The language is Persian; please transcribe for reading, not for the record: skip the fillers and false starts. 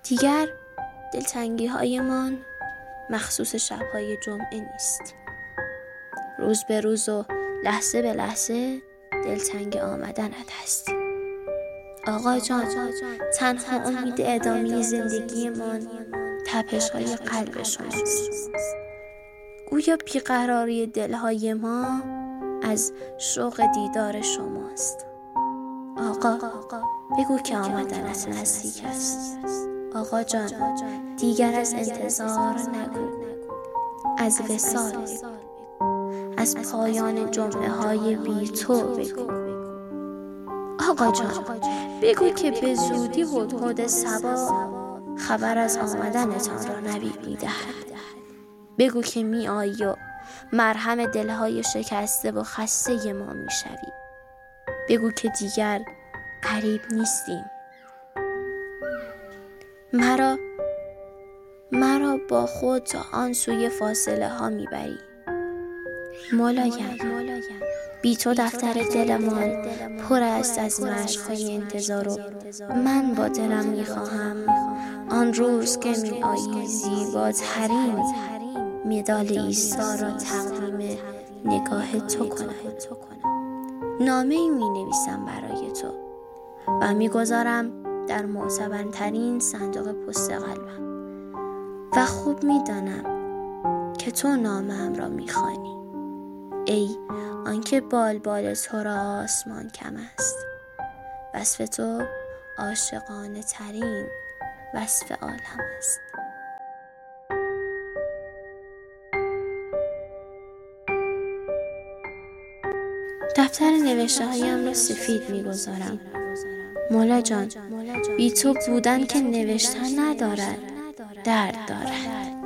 دیگر دلتنگی هایمان مخصوص شبهای جمعه نیست. روز به روز و لحظه به لحظه دلتنگ آمدنت هستی. آقا جان، تنها امید ادامه زندگیمان تپش های قلب شماست. گویا بیقراری دلهای ما از شوق دیدار شماست. آقا، بگو که آمدنت نزدیک است. آقا جان، دیگر از انتظار نگو، از وصال بگو، از پایان جمعه های بی تو بگو. آقا جان، بگو که به زودی هدهد صبا خبر از آمدنتان را نوید می‌دهد. بگو که می‌آیی و مرهم دلهای شکسته و خسته ما می‌شوی. بگو که دیگر غریب نیستیم. مرا با خود تا آن سوی فاصله ها میبری. مولایم، بی تو دفتر دلمان پر است از مشق‌های انتظار و من با دلم میخواهم آن روز که میآیی زیباترین مدال عیسی را تقدیم نگاه تو کنم. نامه‌ای می‌نویسم برای تو و می‌گذارم در معتبرترین صندوق پست قلبم و خوب می‌دانم که تو نامه‌ام را می‌خوانی. ای آنکه بال تو را آسمان کم است، وصف تو عاشقانه ترین وصف عالم است. دفتر نوشته هایم را سفید می‌گذارم. مولا جان، بی تو بودن که نوشتن ندارد، درد دارد.